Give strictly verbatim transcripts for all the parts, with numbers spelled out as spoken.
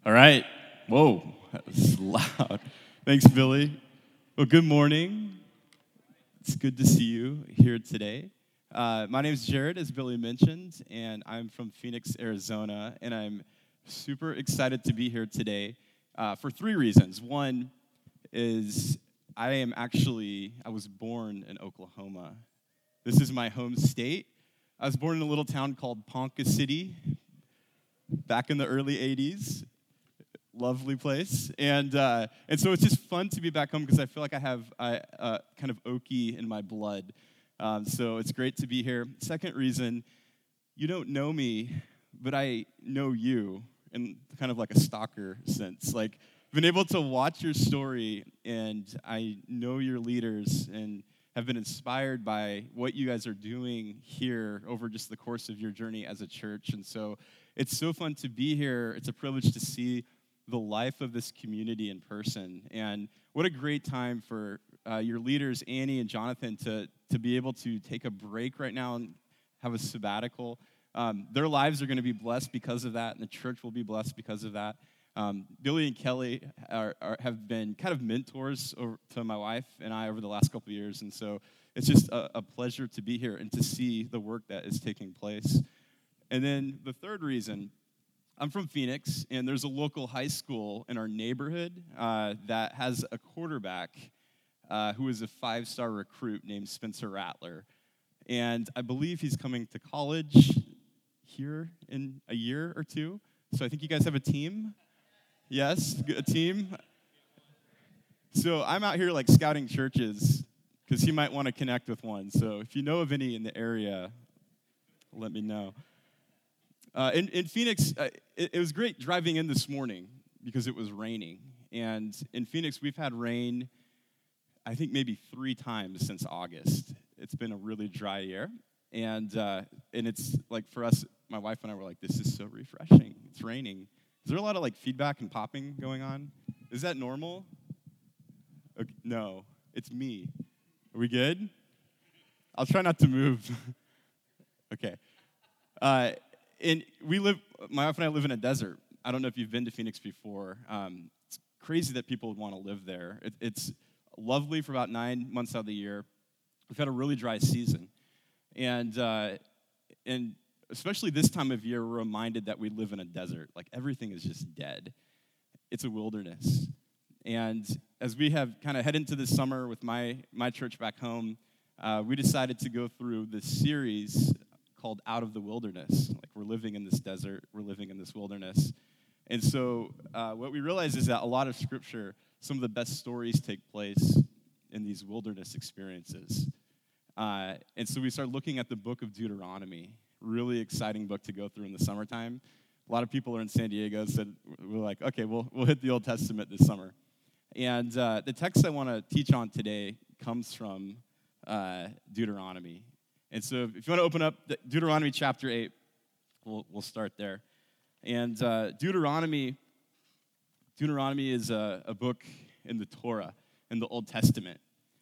All right. Whoa, that was loud. Thanks, Billy. Well, good morning. It's good to see you here today. Uh, my name is Jared, as Billy mentioned, and I'm from Phoenix, Arizona, and I'm super excited to be here today uh, for three reasons. One is I am actually, I was born in Oklahoma. This is my home state. I was born in a little town called Ponca City back in the early eighties. Lovely place, and uh, and so it's just fun to be back home because I feel like I have uh, uh, kind of Okie in my blood. Um, so it's great to be here. Second reason, you don't know me, but I know you in kind of like a stalker sense. Like, I've been able to watch your story, and I know your leaders, and have been inspired by what you guys are doing here over just the course of your journey as a church. And so it's so fun to be here. It's a privilege to see the life of this community in person. And what a great time for uh, your leaders, Annie and Jonathan, to, to be able to take a break right now and have a sabbatical. Um, their lives are going to be blessed because of that, and the church will be blessed because of that. Um, Billy and Kelly are, are, have been kind of mentors over, to my wife and I over the last couple of years, and so it's just a, a pleasure to be here and to see the work that is taking place. And then the third reason, I'm from Phoenix, and there's a local high school in our neighborhood uh, that has a quarterback uh, who is a five-star recruit named Spencer Rattler. And I believe he's coming to college here in a year or two. So I think you guys have a team. Yes, a team. So I'm out here like scouting churches because he might want to connect with one. So if you know of any in the area, let me know. Uh, in, in Phoenix, uh, it, it was great driving in this morning because it was raining. And in Phoenix, we've had rain, I think maybe three times since August. It's been a really dry year. And uh, and it's like for us, my wife and I were like, this is so refreshing. It's raining. Is there a lot of like feedback and popping going on? Is that normal? Okay, no, it's me. Are we good? I'll try not to move. Okay. Uh, And we live, my wife and I live in a desert. I don't know if you've been to Phoenix before. Um, it's crazy that people would want to live there. It, it's lovely for about nine months out of the year. We've had a really dry season. And, uh, and especially this time of year, we're reminded that we live in a desert. Like, everything is just dead. It's a wilderness. And as we have kind of head into this summer with my, my church back home, uh, we decided to go through this series called Out of the Wilderness. Like, we're living in this desert, we're living in this wilderness. And so uh, what we realize is that a lot of Scripture, some of the best stories take place in these wilderness experiences. Uh, and so we started looking at the book of Deuteronomy, really exciting book to go through in the summertime. A lot of people are in San Diego, so we're like, okay, we'll, we'll hit the Old Testament this summer. And uh, the text I want to teach on today comes from uh, Deuteronomy. And so if you want to open up Deuteronomy chapter eight, we'll, we'll start there. And uh, Deuteronomy, Deuteronomy is a, a book in the Torah, in the Old Testament.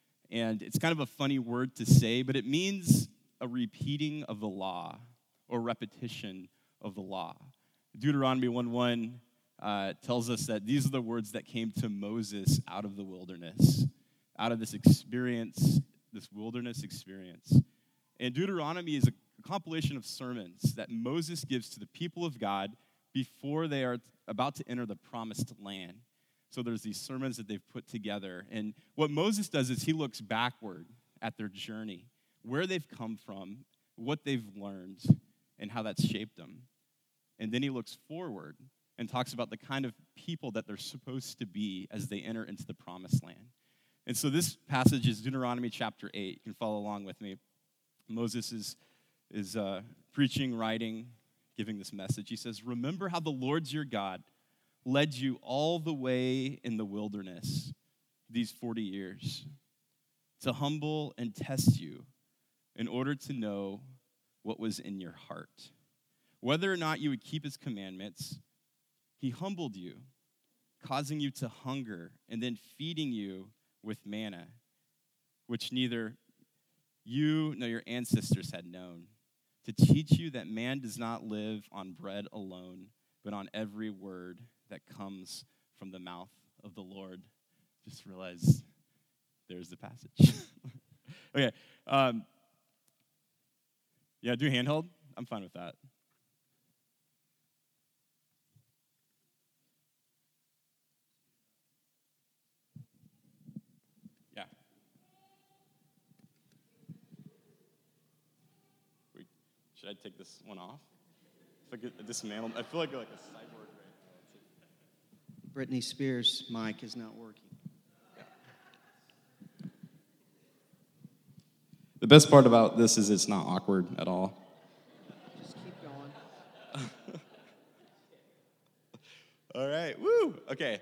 And it's kind of a funny word to say, but it means a repeating of the law or repetition of the law. Deuteronomy one one uh, tells us that these are the words that came to Moses out of the wilderness, out of this experience, this wilderness experience. And Deuteronomy is a compilation of sermons that Moses gives to the people of God before they are about to enter the promised land. So there's these sermons that they've put together. And what Moses does is he looks backward at their journey, where they've come from, what they've learned, and how that's shaped them. And then he looks forward and talks about the kind of people that they're supposed to be as they enter into the promised land. And so this passage is Deuteronomy chapter eight. You can follow along with me. Moses is, is uh, preaching, writing, giving this message. He says, "Remember how the Lord your God led you all the way in the wilderness these forty years to humble and test you in order to know what was in your heart. Whether or not you would keep his commandments, he humbled you, causing you to hunger and then feeding you with manna, which neither you nor your ancestors had known, to teach you that man does not live on bread alone, but on every word that comes from the mouth of the Lord. Just realized there's the passage. Okay. Um, yeah, do handheld. I'm fine with that. Yeah. Wait, should I take this one off? If I get dismantled, I feel like like a cyborg right now. Britney Spears' mic is not working. The best part about this is it's not awkward at all. Just keep going. All right, woo, okay.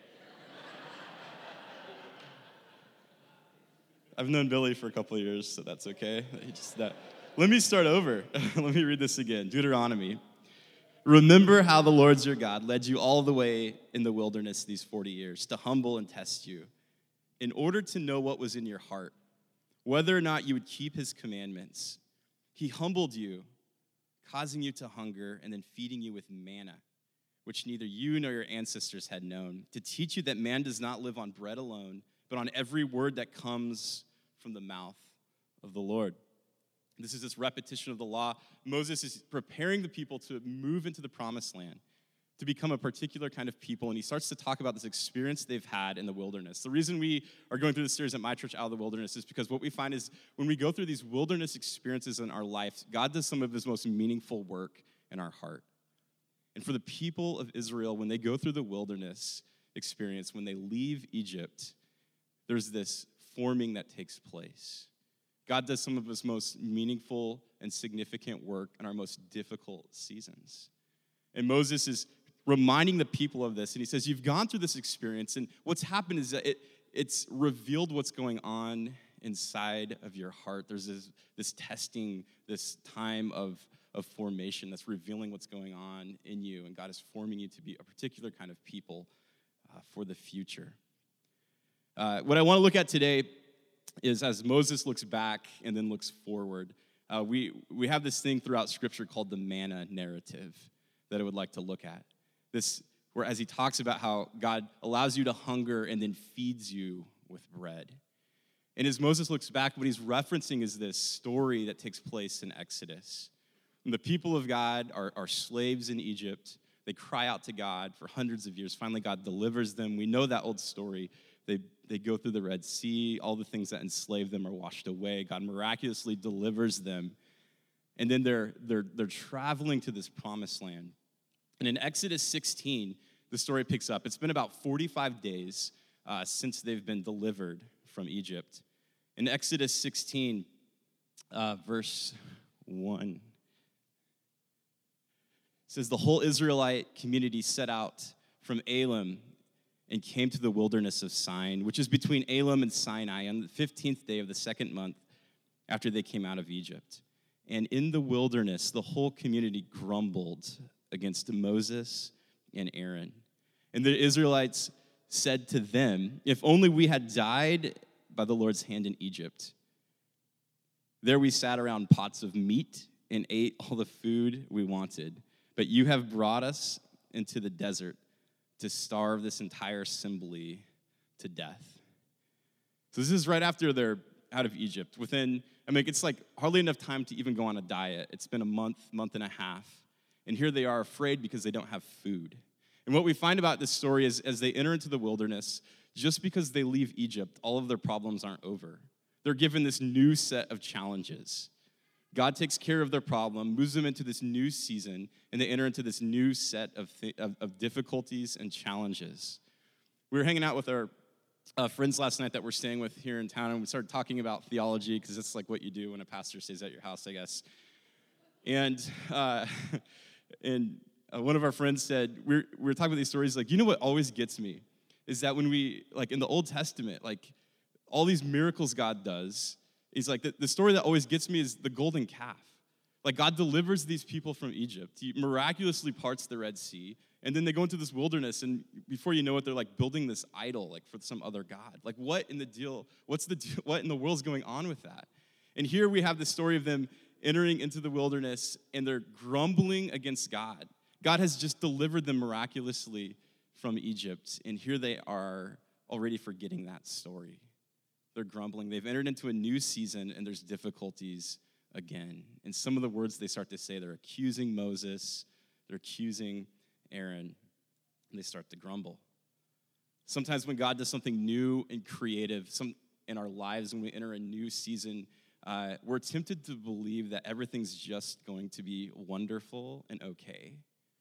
I've known Billy for a couple of years, so that's okay. He just that. Let me start over. Let me read this again. Deuteronomy. Remember how the Lord your God led you all the way in the wilderness these forty years to humble and test you in order to know what was in your heart, whether or not you would keep his commandments. He humbled you, causing you to hunger and then feeding you with manna, which neither you nor your ancestors had known, to teach you that man does not live on bread alone, but on every word that comes from the mouth of the Lord. This is this repetition of the law. Moses is preparing the people to move into the promised land, to become a particular kind of people, and he starts to talk about this experience they've had in the wilderness. The reason we are going through this series at my church, Out of the Wilderness, is because what we find is when we go through these wilderness experiences in our life, God does some of his most meaningful work in our heart. And for the people of Israel, when they go through the wilderness experience, when they leave Egypt, there's this forming that takes place. God does some of his most meaningful and significant work in our most difficult seasons. And Moses is reminding the people of this, and he says, you've gone through this experience, and what's happened is that it, it's revealed what's going on inside of your heart. There's this, this testing, this time of, of formation that's revealing what's going on in you, and God is forming you to be a particular kind of people uh, for the future. Uh, what I want to look at today is as Moses looks back and then looks forward, uh, we, we have this thing throughout Scripture called the manna narrative that I would like to look at. This, where as he talks about how God allows you to hunger and then feeds you with bread. And as Moses looks back, what he's referencing is this story that takes place in Exodus. And the people of God are, are slaves in Egypt. They cry out to God for hundreds of years. Finally, God delivers them. We know that old story. They, they go through the Red Sea. All the things that enslave them are washed away. God miraculously delivers them. And then they're, they're, they're traveling to this promised land. And in Exodus sixteen, the story picks up. It's been about forty-five days uh, since they've been delivered from Egypt. In Exodus sixteen, uh, verse one, it says, the whole Israelite community set out from Elim and came to the wilderness of Sin, which is between Elim and Sinai, on the fifteenth day of the second month after they came out of Egypt. And in the wilderness, the whole community grumbled against Moses and Aaron. And the Israelites said to them, if only we had died by the Lord's hand in Egypt. There we sat around pots of meat and ate all the food we wanted. But you have brought us into the desert to starve this entire assembly to death. So this is right after they're out of Egypt. Within, I mean, it's like hardly enough time to even go on a diet. It's been a month, month and a half. And here they are afraid because they don't have food. And what we find about this story is as they enter into the wilderness, just because they leave Egypt, all of their problems aren't over. They're given this new set of challenges. God takes care of their problem, moves them into this new season, and they enter into this new set of, th- of, of difficulties and challenges. We were hanging out with our uh, friends last night that we're staying with here in town, and we started talking about theology, because it's like what you do when a pastor stays at your house, I guess. And uh, and uh, one of our friends said, we we're, we were talking about these stories, like, you know what always gets me? Is that when we, like in the Old Testament, like all these miracles God does, He's like, the, the story that always gets me is the golden calf. Like, God delivers these people from Egypt. He miraculously parts the Red Sea, and then they go into this wilderness, and before you know it, they're like building this idol, like for some other god. Like, what in the deal? What's the deal, what in the world's going on with that? And here we have the story of them entering into the wilderness, and they're grumbling against God. God has just delivered them miraculously from Egypt, and here they are already forgetting that story. They're grumbling. They've entered into a new season, and there's difficulties again. And some of the words they start to say, they're accusing Moses, they're accusing Aaron, and they start to grumble. Sometimes when God does something new and creative some in our lives, when we enter a new season, uh, we're tempted to believe that everything's just going to be wonderful and okay.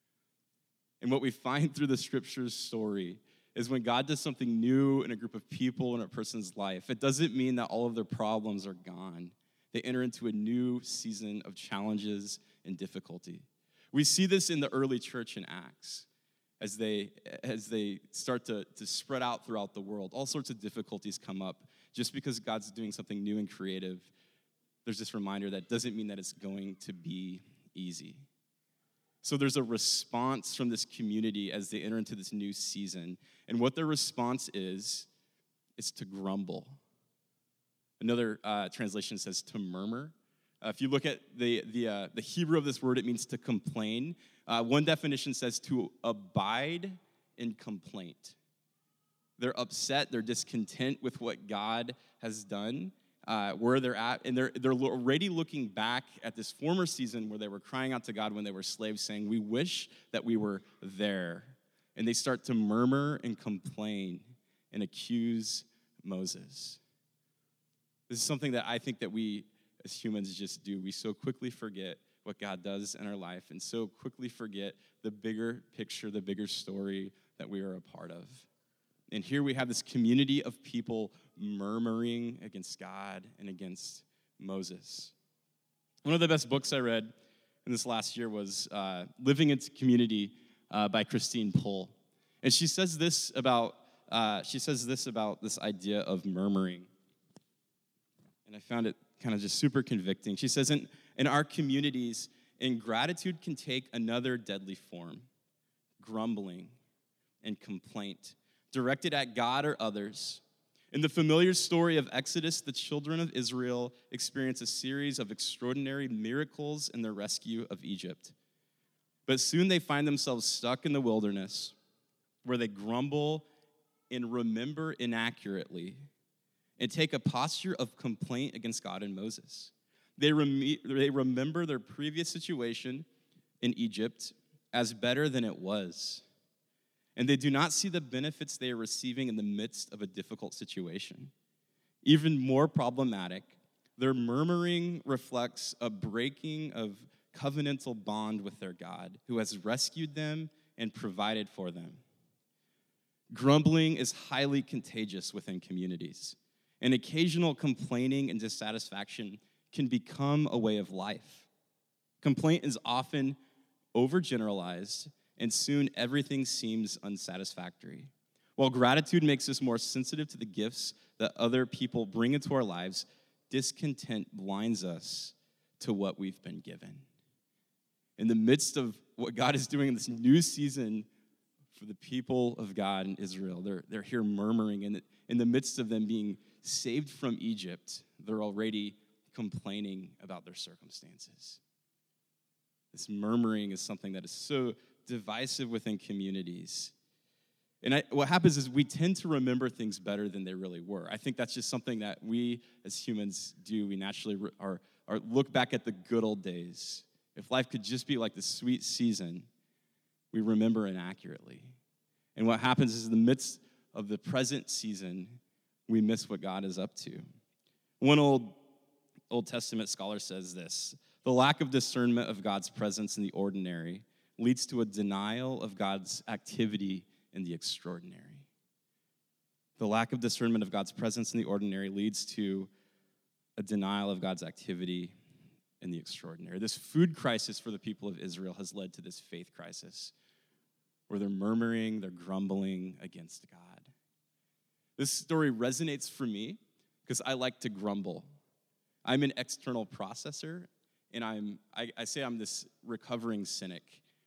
And what we find through the scriptures story is when God does something new in a group of people in a person's life, it doesn't mean that all of their problems are gone. They enter into a new season of challenges and difficulty. We see this in the early church in Acts. As they as they start to, to spread out throughout the world, all sorts of difficulties come up. Just because God's doing something new and creative, there's this reminder that doesn't mean that it's going to be easy. So there's a response from this community as they enter into this new season. And what their response is, is to grumble. Another uh, translation says to murmur. Uh, if you look at the the, uh, the Hebrew of this word, it means to complain. Uh, one definition says to abide in complaint. They're upset, they're discontent with what God has done, uh, where they're at, and they're, they're already looking back at this former season where they were crying out to God when they were slaves, saying, we wish that we were there. And they start to murmur and complain and accuse Moses. This is something that I think that we as humans just do. We so quickly forget what God does in our life and so quickly forget the bigger picture, the bigger story that we are a part of. And here we have this community of people murmuring against God and against Moses. One of the best books I read in this last year was uh, Living into Community uh, by Christine Pohl. And she says this about uh, she says this about this idea of murmuring. And I found it kind of just super convicting. She says, in, in our communities, ingratitude can take another deadly form, grumbling and complaint, directed at God or others. In the familiar story of Exodus, the children of Israel experience a series of extraordinary miracles in their rescue of Egypt. But soon they find themselves stuck in the wilderness where they grumble and remember inaccurately and take a posture of complaint against God and Moses. They, rem- they remember their previous situation in Egypt as better than it was. And they do not see the benefits they are receiving in the midst of a difficult situation. Even more problematic, their murmuring reflects a breaking of covenantal bond with their God, who has rescued them and provided for them. Grumbling is highly contagious within communities. And occasional complaining and dissatisfaction can become a way of life. Complaint is often overgeneralized, and soon everything seems unsatisfactory. While gratitude makes us more sensitive to the gifts that other people bring into our lives, discontent blinds us to what we've been given. In the midst of what God is doing in this new season for the people of God in Israel, they're, they're here murmuring, and in the midst of them being saved from Egypt, they're already complaining about their circumstances. This murmuring is something that is so divisive within communities. And I, what happens is we tend to remember things better than they really were. I think that's just something that we as humans do. We naturally re- are, are look back at the good old days. If life could just be like the sweet season, we remember inaccurately. And what happens is in the midst of the present season, we miss what God is up to. One old Old Testament scholar says this: the lack of discernment of God's presence in the ordinary leads to a denial of God's activity in the extraordinary. The lack of discernment of God's presence in the ordinary leads to a denial of God's activity in the extraordinary. This food crisis for the people of Israel has led to this faith crisis, where they're murmuring, they're grumbling against God. This story resonates for me because I like to grumble. I'm an external processor, and I'm I, I say I'm this recovering cynic.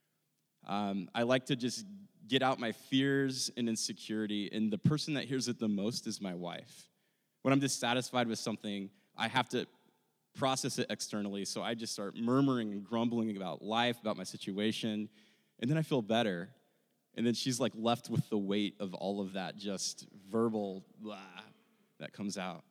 Um, I like to just get out my fears and insecurity, and the person that hears it the most is my wife. When I'm dissatisfied with something, I have to process it externally, so I just start murmuring and grumbling about life, about my situation, and then I feel better. And then she's like left with the weight of all of that just verbal blah that comes out.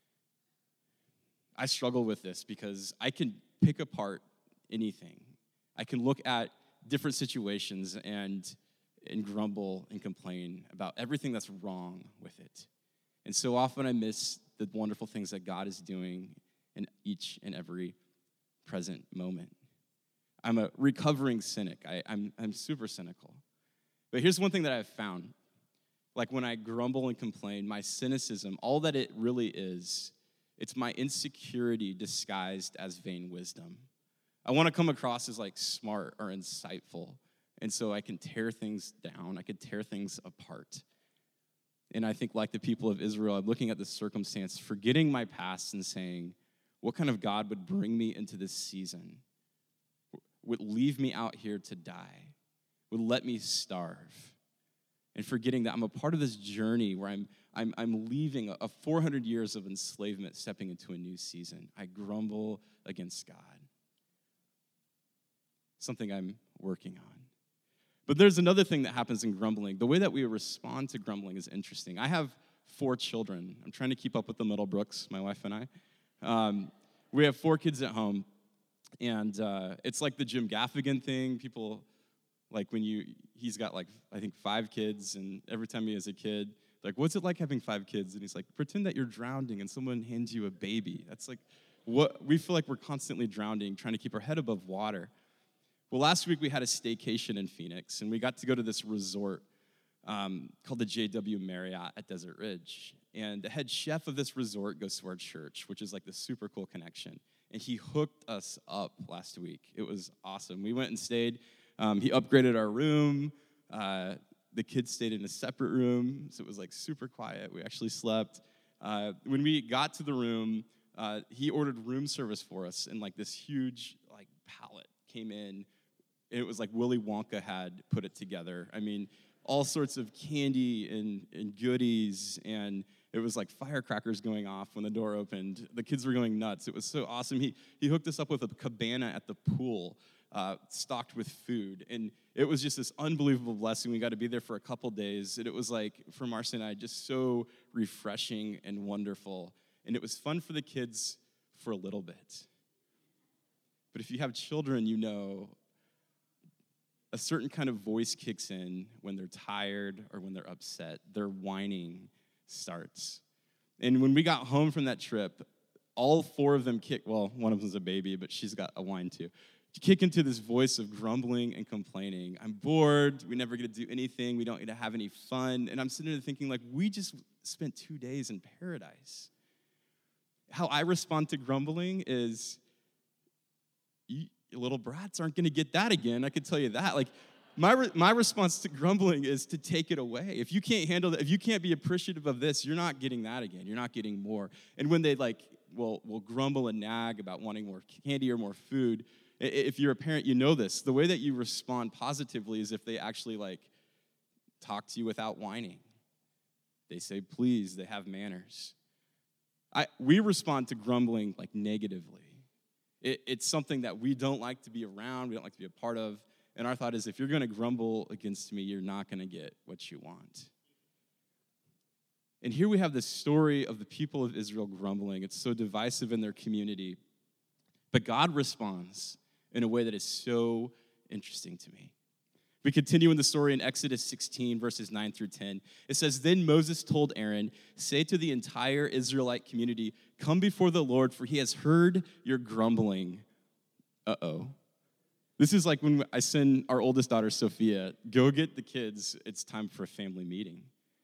I struggle with this because I can pick apart anything. I can look at different situations and and grumble and complain about everything that's wrong with it. And so often I miss the wonderful things that God is doing in each and every present moment. I'm a recovering cynic. I, I'm, I'm super cynical. But here's one thing that I've found. Like when I grumble and complain, my cynicism, all that it really is, it's my insecurity disguised as vain wisdom. I want to come across as like smart or insightful. And so I can tear things down. I can tear things apart. And I think like the people of Israel, I'm looking at this circumstance, forgetting my past and saying, what kind of God would bring me into this season? Would leave me out here to die? Would let me starve? And forgetting that I'm a part of this journey where I'm I'm, I'm leaving a four hundred years of enslavement, stepping into a new season. I grumble against God. Something I'm working on. But there's another thing that happens in grumbling. The way that we respond to grumbling is interesting. I have four children. I'm trying to keep up with the Middlebrooks, my wife and I. Um, we have four kids at home, and uh, it's like the Jim Gaffigan thing. People, like when you, he's got like, I think five kids, and every time he has a kid, like, what's it like having five kids? And he's like, pretend that you're drowning and someone hands you a baby. That's like, what we feel like we're constantly drowning, trying to keep our head above water. Well, last week we had a staycation in Phoenix, and we got to go to this resort um, called the J W Marriott at Desert Ridge. And the head chef of this resort goes to our church, which is like this super cool connection. And he hooked us up last week. It was awesome. We went and stayed. Um, he upgraded our room. Uh, the kids stayed in a separate room, so it was like super quiet. We actually slept. Uh, when we got to the room, uh, he ordered room service for us, and like this huge like pallet came in. It was like Willy Wonka had put it together. I mean, all sorts of candy and, and goodies, and it was like firecrackers going off when the door opened. The kids were going nuts. It was so awesome. He he hooked us up with a cabana at the pool, uh, stocked with food, and it was just this unbelievable blessing. We got to be there for a couple days, and it was like, for Marcy and I, just so refreshing and wonderful, and it was fun for the kids for a little bit. But if you have children, you know a certain kind of voice kicks in when they're tired or when they're upset. Their whining starts. And when we got home from that trip, all four of them kick, well, one of them's a baby, but she's got a whine too. Kick into this voice of grumbling and complaining. I'm bored. We never get to do anything. We don't get to have any fun. And I'm sitting there thinking, like, we just spent two days in paradise. How I respond to grumbling is, you little brats aren't going to get that again. I can tell you that. Like, my re- my response to grumbling is to take it away. If you can't handle that, if you can't be appreciative of this, you're not getting that again. You're not getting more. And when they like will will grumble and nag about wanting more candy or more food, if you're a parent, you know this. The way that you respond positively is if they actually like talk to you without whining. They say please. They have manners. I we respond to grumbling like negatively. It, it's something that we don't like to be around, we don't like to be a part of, and our thought is if you're going to grumble against me, you're not going to get what you want. And here we have this story of the people of Israel grumbling. It's so divisive in their community, but God responds in a way that is so interesting to me. We continue in the story in Exodus sixteen, verses nine through ten. It says, Then Moses told Aaron, say to the entire Israelite community, come before the Lord, for he has heard your grumbling. Uh-oh. This is like when I send our oldest daughter, Sophia, go get the kids. It's time for a family meeting.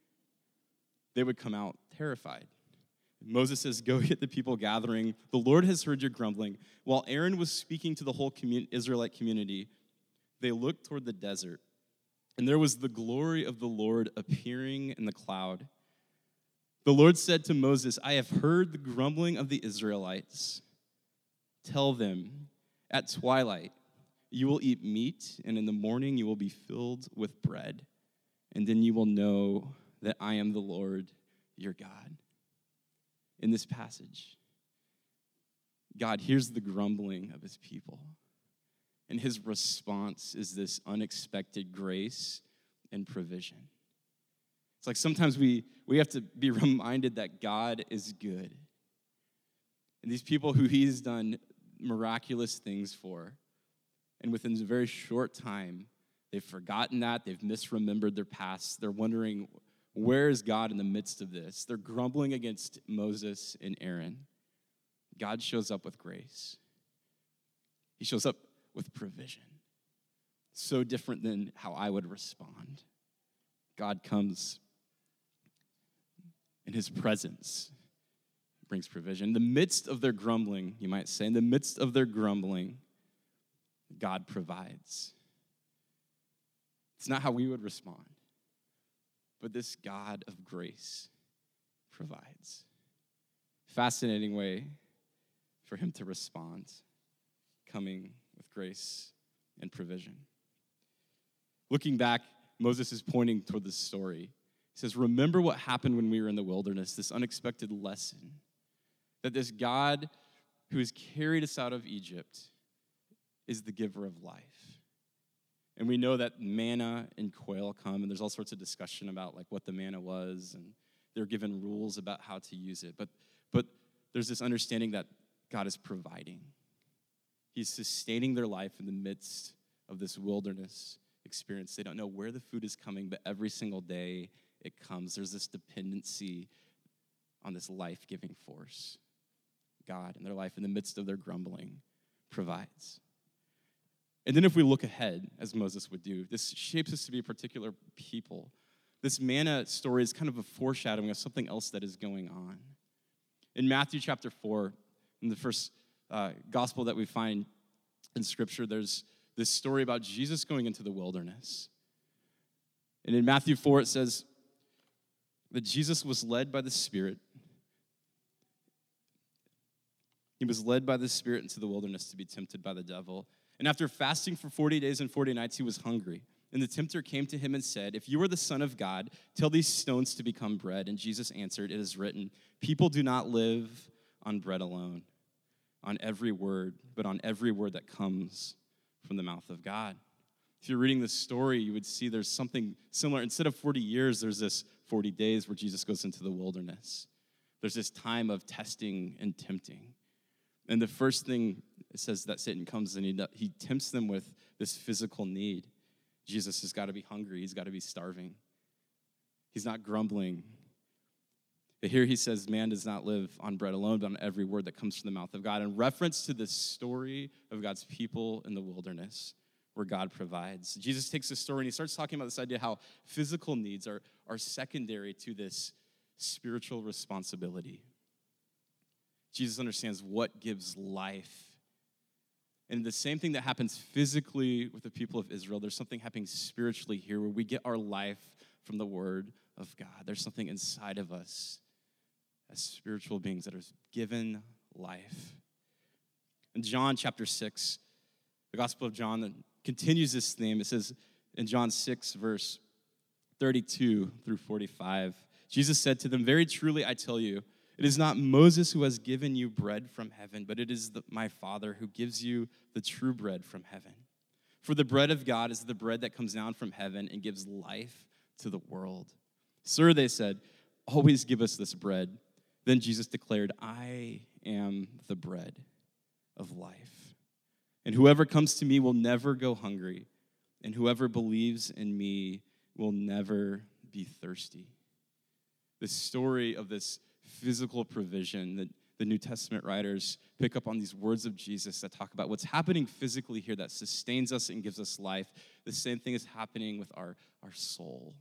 They would come out terrified. Moses says, go get the people gathering. The Lord has heard your grumbling. While Aaron was speaking to the whole commun- Israelite community, they looked toward the desert, and there was the glory of the Lord appearing in the cloud. The Lord said to Moses, I have heard the grumbling of the Israelites. Tell them, at twilight you will eat meat, and in the morning you will be filled with bread, and then you will know that I am the Lord your God. In this passage, God hears the grumbling of his people. And his response is this unexpected grace and provision. It's like sometimes we, we have to be reminded that God is good. And these people who he's done miraculous things for, and within a very short time, they've forgotten that, they've misremembered their past, they're wondering, where is God in the midst of this? They're grumbling against Moses and Aaron. God shows up with grace. He shows up with provision. So different than how I would respond. God comes in his presence, brings provision. In the midst of their grumbling, you might say, in the midst of their grumbling, God provides. It's not how we would respond, but this God of grace provides. Fascinating way for him to respond, coming with grace and provision. Looking back, Moses is pointing toward this story. He says, remember what happened when we were in the wilderness, this unexpected lesson, that this God who has carried us out of Egypt is the giver of life. And we know that manna and quail come, and there's all sorts of discussion about like what the manna was, and they're given rules about how to use it. But, but there's this understanding that God is providing. He's sustaining their life in the midst of this wilderness experience. They don't know where the food is coming, but every single day it comes. There's this dependency on this life-giving force. God in their life, in the midst of their grumbling, provides. And then if we look ahead, as Moses would do, this shapes us to be a particular people. This manna story is kind of a foreshadowing of something else that is going on. In Matthew chapter four, in the first uh, gospel that we find in Scripture, there's this story about Jesus going into the wilderness. And in Matthew four, it says that Jesus was led by the Spirit. He was led by the Spirit into the wilderness to be tempted by the devil. And after fasting for forty days and forty nights, he was hungry. And the tempter came to him and said, if you are the Son of God, tell these stones to become bread. And Jesus answered, it is written, people do not live on bread alone, on every word, but on every word that comes from the mouth of God. If you're reading this story, you would see there's something similar. Instead of forty years, there's this forty days where Jesus goes into the wilderness. There's this time of testing and tempting. And the first thing it says that Satan comes and he, he tempts them with this physical need. Jesus has got to be hungry. He's got to be starving. He's not grumbling. But here he says, man does not live on bread alone, but on every word that comes from the mouth of God. In reference to the story of God's people in the wilderness, where God provides. Jesus takes this story and he starts talking about this idea how physical needs are, are secondary to this spiritual responsibility. Jesus understands what gives life. And the same thing that happens physically with the people of Israel, there's something happening spiritually here where we get our life from the word of God. There's something inside of us as spiritual beings that are given life. In John chapter six, the Gospel of John that continues this theme. It says in John six, verse thirty-two through forty-five, Jesus said to them, very truly I tell you, it is not Moses who has given you bread from heaven, but it is the, my Father who gives you the true bread from heaven. For the bread of God is the bread that comes down from heaven and gives life to the world. Sir, they said, always give us this bread. Then Jesus declared, I am the bread of life. And whoever comes to me will never go hungry, and whoever believes in me will never be thirsty. The story of this physical provision that the New Testament writers pick up on these words of Jesus that talk about what's happening physically here that sustains us and gives us life. The same thing is happening with our, our soul.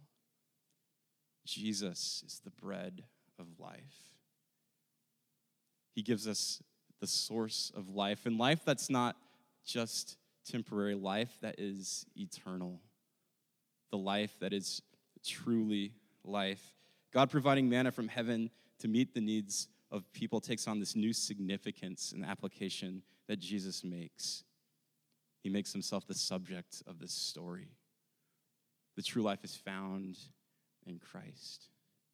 Jesus is the bread of life. He gives us the source of life, and life that's not just temporary, life that is eternal, the life that is truly life. God providing manna from heaven to meet the needs of people takes on this new significance and application that Jesus makes. He makes himself the subject of this story. The true life is found in Christ.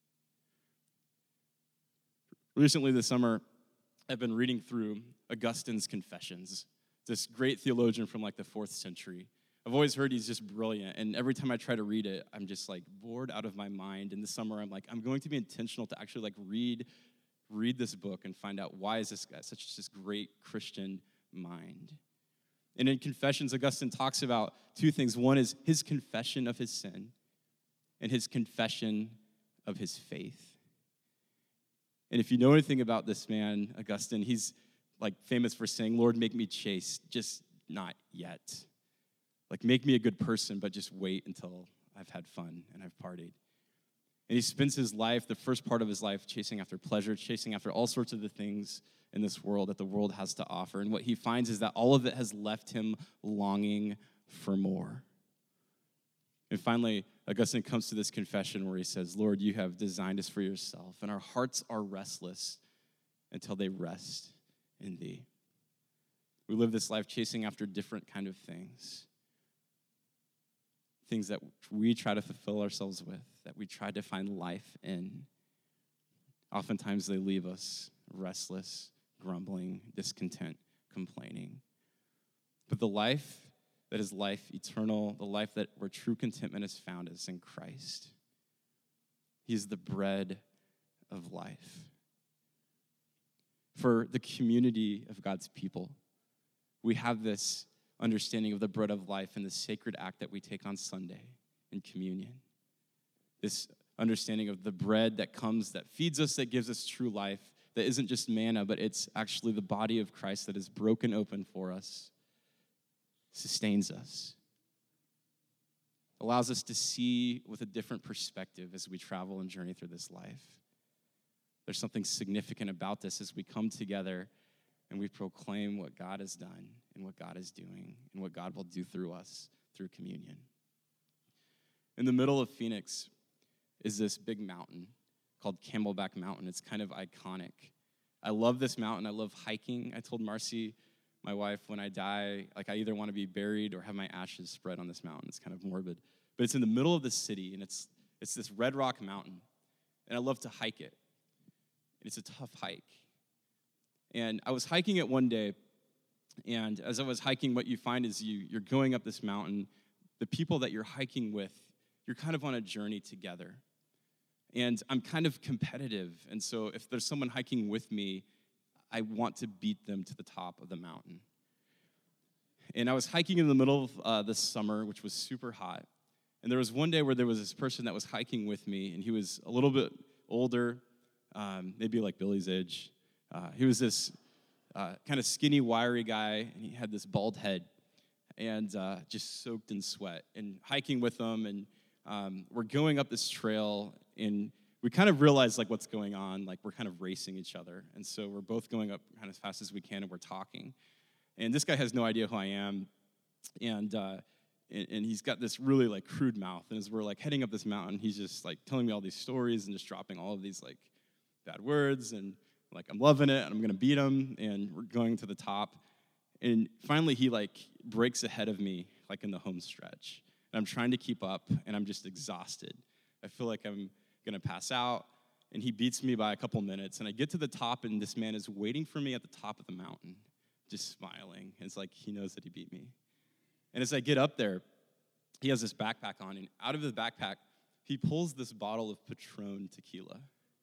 Recently this summer, I've been reading through Augustine's Confessions, this great theologian from like the fourth century, I've always heard he's just brilliant, and every time I try to read it, I'm just like bored out of my mind. In the summer, I'm like, I'm going to be intentional to actually like read, read this book and find out why is this guy such this great Christian mind. And in Confessions, Augustine talks about two things. One is his confession of his sin and his confession of his faith. And if you know anything about this man, Augustine, he's like famous for saying, Lord, make me chaste, just not yet. Like, make me a good person, but just wait until I've had fun and I've partied. And he spends his life, the first part of his life, chasing after pleasure, chasing after all sorts of the things in this world that the world has to offer. And what he finds is that all of it has left him longing for more. And finally, Augustine comes to this confession where he says, Lord, you have designed us for yourself, and our hearts are restless until they rest in thee. We live this life chasing after different kind of things. Things that we try to fulfill ourselves with, that we try to find life in. Oftentimes they leave us restless, grumbling, discontent, complaining. But the life that is life eternal, the life that where true contentment is found is in Christ. He is the bread of life. For the community of God's people, we have this understanding of the bread of life and the sacred act that we take on Sunday in communion. This understanding of the bread that comes, that feeds us, that gives us true life, that isn't just manna, but it's actually the body of Christ that is broken open for us, sustains us, allows us to see with a different perspective as we travel and journey through this life. There's something significant about this as we come together and we proclaim what God has done and what God is doing and what God will do through us through communion. In the middle of Phoenix is this big mountain called Camelback Mountain. It's kind of iconic. I love this mountain. I love hiking. I told Marcy, my wife, when I die, like I either want to be buried or have my ashes spread on this mountain. It's kind of morbid. But it's in the middle of the city, and it's it's this Red Rock Mountain. And I love to hike it. It's a tough hike. And I was hiking it one day, and as I was hiking, what you find is you, you're going up this mountain. The people that you're hiking with, you're kind of on a journey together. And I'm kind of competitive, and so if there's someone hiking with me, I want to beat them to the top of the mountain. And I was hiking in the middle of uh, this summer, which was super hot. And there was one day where there was this person that was hiking with me, and he was a little bit older, um, maybe like Billy's age. Uh, he was this uh, kind of skinny, wiry guy, and he had this bald head, and uh, just soaked in sweat. And hiking with him, and um, we're going up this trail, and we kind of realize like what's going on, like we're kind of racing each other. And so we're both going up kind of as fast as we can, and we're talking. And this guy has no idea who I am, and uh, and, and he's got this really like crude mouth. And as we're like heading up this mountain, he's just like telling me all these stories and just dropping all of these like bad words, and like I'm loving it, and I'm gonna beat him, and we're going to the top. And finally he like breaks ahead of me like in the home stretch. And I'm trying to keep up, and I'm just exhausted. I feel like I'm gonna pass out, and he beats me by a couple minutes, and I get to the top, and this man is waiting for me at the top of the mountain, just smiling. It's like he knows that he beat me. And as I get up there, he has this backpack on, and out of the backpack, he pulls this bottle of Patron tequila.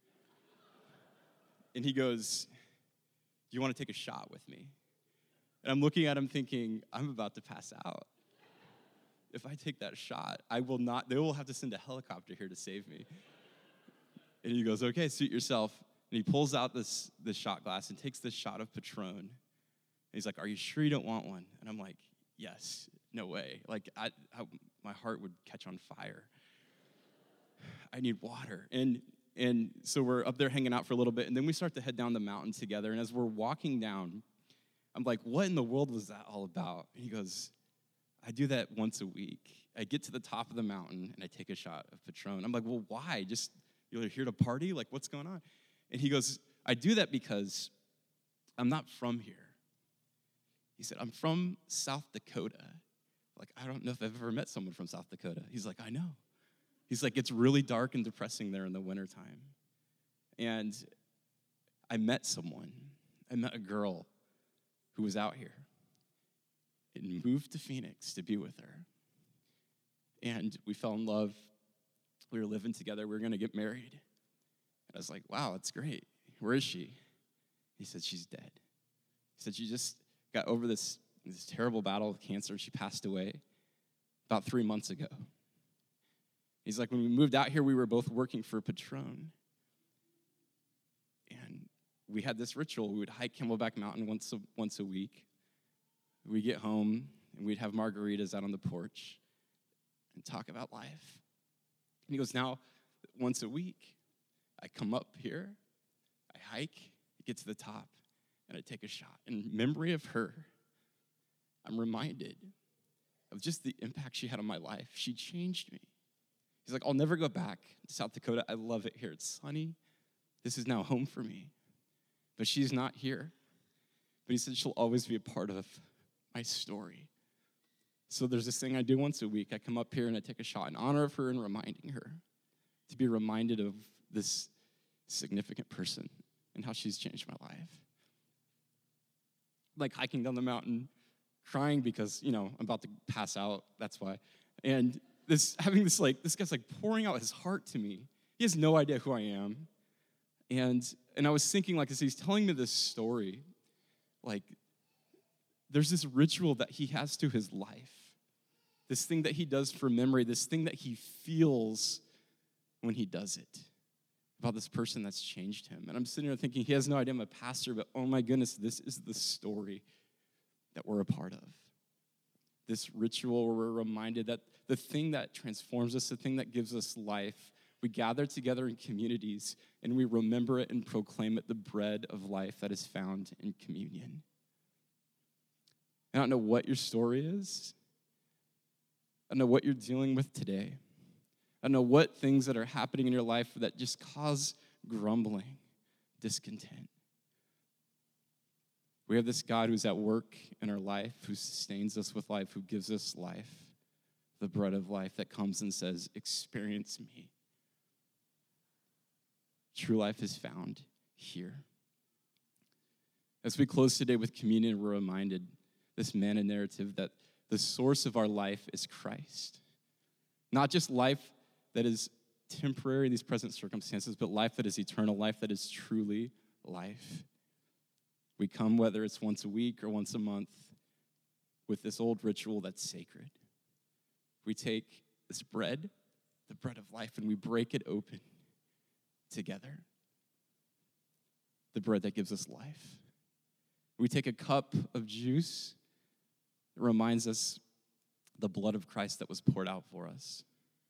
And he goes, do you want to take a shot with me? And I'm looking at him thinking, I'm about to pass out. If I take that shot, I will not, they will have to send a helicopter here to save me. And he goes, okay, suit yourself. And he pulls out this, this shot glass and takes this shot of Patron. And he's like, are you sure you don't want one? And I'm like, yes, no way. Like, I, I, my heart would catch on fire. I need water. And and so we're up there hanging out for a little bit, and then we start to head down the mountain together. And as we're walking down, I'm like, what in the world was that all about? And he goes, I do that once a week. I get to the top of the mountain, and I take a shot of Patron. I'm like, well, why? Just, you're here to party? Like, what's going on? And he goes, I do that because I'm not from here. He said, I'm from South Dakota. Like, I don't know if I've ever met someone from South Dakota. He's like, I know. He's like, it's really dark and depressing there in the wintertime. And I met someone. I met a girl who was out here and moved to Phoenix to be with her. and we fell in love. We were living together. We were going to get married. And I was like, wow, that's great. Where is she? He said, she's dead. He said, she just got over this, this terrible battle with cancer. She passed away about three months ago. He's like, when we moved out here, we were both working for Patron. And we had this ritual. We would hike Camelback Mountain once a, once a week. We'd get home, and we'd have margaritas out on the porch and talk about life. And he goes, now, once a week, I come up here, I hike, get to the top, and I take a shot. In memory of her, I'm reminded of just the impact she had on my life. She changed me. He's like, I'll never go back to South Dakota. I love it here. It's sunny. This is now home for me. But she's not here. But he said she'll always be a part of my story. So there's this thing I do once a week. I come up here and I take a shot in honor of her and reminding her to be reminded of this significant person and how she's changed my life. Like hiking down the mountain, crying because, you know, I'm about to pass out. That's why. And this having this, like, this guy's, like, pouring out his heart to me. He has no idea who I am. And and I was thinking, like, as he's telling me this story, like, there's this ritual that he has to his life. This thing that he does for memory, this thing that he feels when he does it. About this person that's changed him. And I'm sitting there thinking, he has no idea I'm a pastor, but oh my goodness, this is the story that we're a part of. This ritual where we're reminded that the thing that transforms us, the thing that gives us life, we gather together in communities and we remember it and proclaim it, the bread of life that is found in communion. I don't know what your story is. I don't know what you're dealing with today. I don't know what things that are happening in your life that just cause grumbling, discontent. We have this God who's at work in our life, who sustains us with life, who gives us life, the bread of life that comes and says, experience me. True life is found here. As we close today with communion, we're reminded this manna narrative that the source of our life is Christ. Not just life that is temporary in these present circumstances, but life that is eternal, life that is truly life. We come, whether it's once a week or once a month, with this old ritual that's sacred. We take this bread, the bread of life, and we break it open together. The bread that gives us life. We take a cup of juice. It reminds us the blood of Christ that was poured out for us.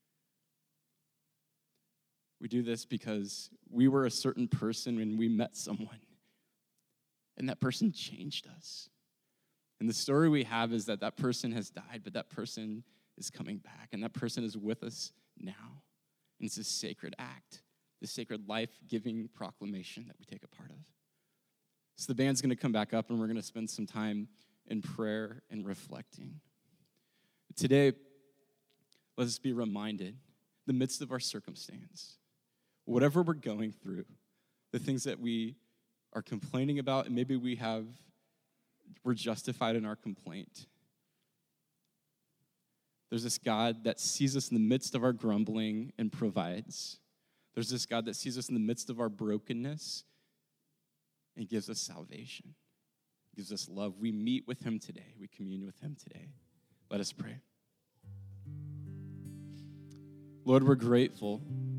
We do this because we were a certain person when we met someone, and that person changed us. And the story we have is that that person has died, but that person is coming back, and that person is with us now. And it's a sacred act, the sacred life-giving proclamation that we take a part of. So the band's going to come back up, and we're going to spend some time in prayer and reflecting. Today, let us be reminded, in the midst of our circumstance, whatever we're going through, the things that we are complaining about, and maybe we have, we're justified in our complaint. There's this God that sees us in the midst of our grumbling and provides. There's this God that sees us in the midst of our brokenness and gives us salvation, gives us love. We meet with him today. We commune with him today. Let us pray. Lord, we're grateful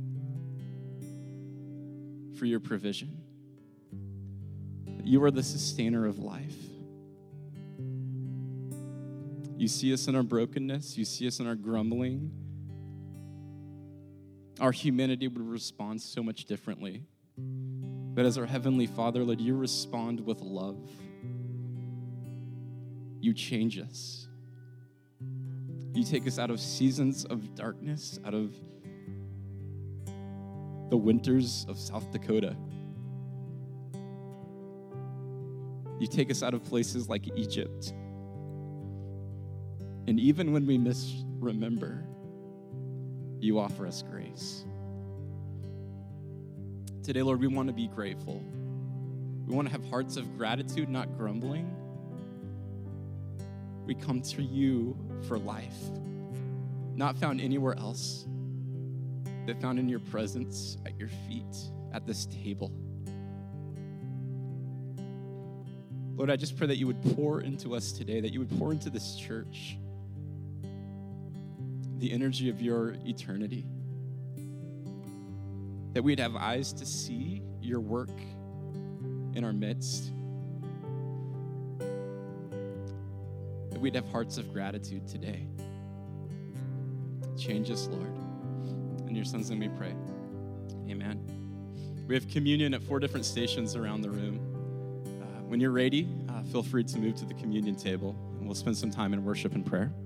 for your provision. You are the sustainer of life. You see us in our brokenness. You see us in our grumbling. Our humanity would respond so much differently. But as our Heavenly Father, Lord, you respond with love. You change us. You take us out of seasons of darkness, out of the winters of South Dakota. You take us out of places like Egypt. And even when we misremember, you offer us grace. Today, Lord, we want to be grateful. We want to have hearts of gratitude, not grumbling. We come to you for life. not found anywhere else, but found in your presence, at your feet, at this table. Lord, I just pray that you would pour into us today, that you would pour into this church the energy of your eternity, that we'd have eyes to see your work in our midst, that we'd have hearts of gratitude today. Change us, Lord. In your son's name we pray. Amen. We have communion at four different stations around the room. Uh, when you're ready, uh, feel free to move to the communion table, and we'll spend some time in worship and prayer.